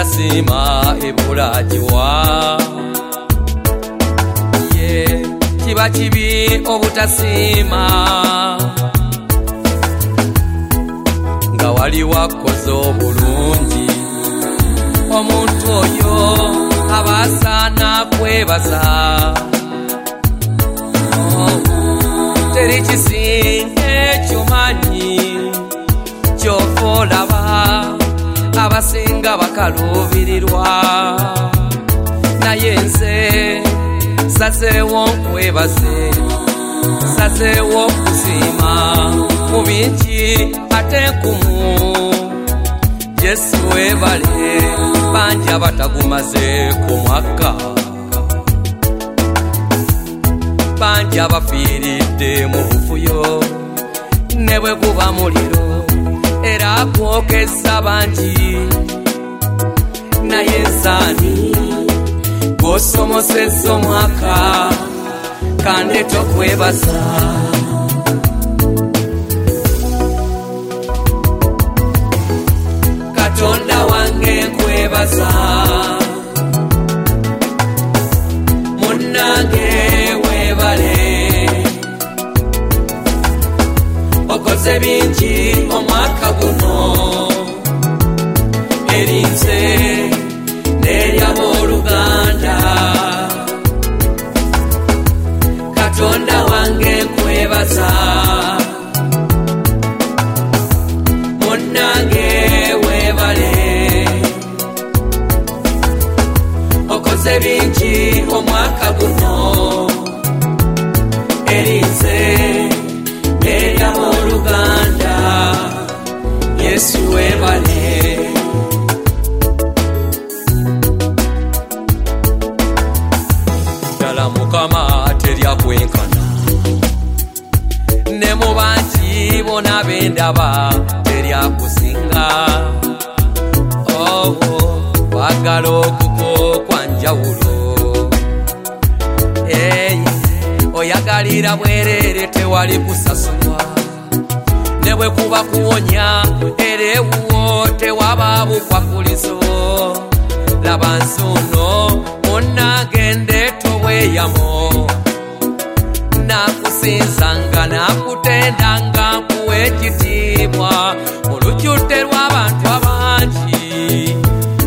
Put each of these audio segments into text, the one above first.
etasiima ebulagiwa ye kiba kibi obutasiima nga wali wakoze obulungi omuntu oyo aba asaana kwebaza teri kisinga ekyomanyi ky'ofa olaba abasinga bakaluubirirwa naye nze sazeewo nkwebaze sazeewo kusiima mu bingi ate nkumu Yesu webale bangi abatagumaze ku mwaka bangi abafiiridde mu bufuyo ne bwe guba muliro era gwokesa bangi naye nsaani gw'osomosezza omwaka kandi tokwebaza Katonda wange nkwebaza munnange webale okoze bingi omwaka guno erinze n'eryabooluganda Katonda wange nkwebaza munnange webale okoze bingi omwaka guno erinze n'eryabooluganda Yesu webale ddala Mukama teryakwenkana ne mu bangi bona bendaba teryakusinga wagala okuko kwa njawulo oyagalira bwereere tewali kusasulwa ne bwe kuba kuwonya era ewuwo tewaba bukwakulizo laba nsuno munnagende tobweyamo nakusinzanga nakutendanga nkuwa ekitiibwa mu lujjudde lw'abantu abangi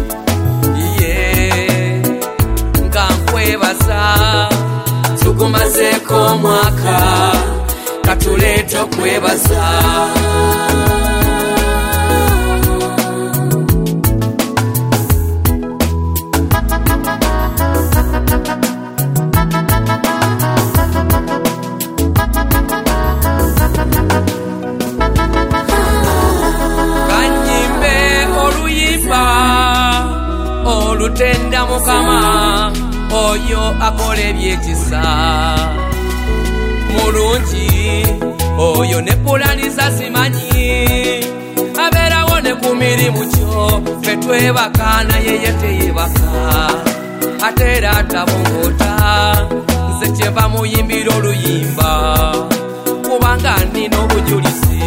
nga nkwebaza tugumazeeko omwaka katuleeta okwebaza olutenda Mukama oyo akola ebyekisa mulungi oyo ne pulaniza simanyi abeerawo ne ku mirimu kyo ffe twebaka naye ye teyebaka ate era atabongota nze kyenva muyimbira oluyimba kubanga nina obujulizi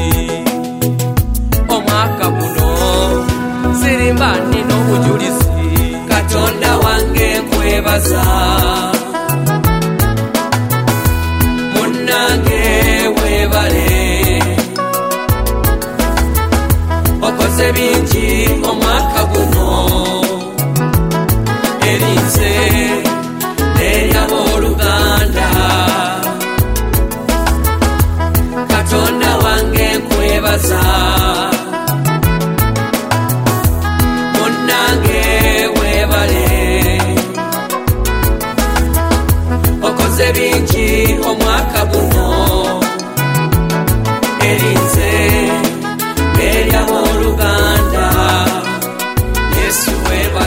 omwaka guno sirimba nina obujulizi Katonda wange nkwebaza munnange webale okoze bingi omwaka guno erinze n'eryabooluganda Katonda wange nkwebaza munnange okoze bingi omwaka guno erinze n'eryabooluganda Yesu webale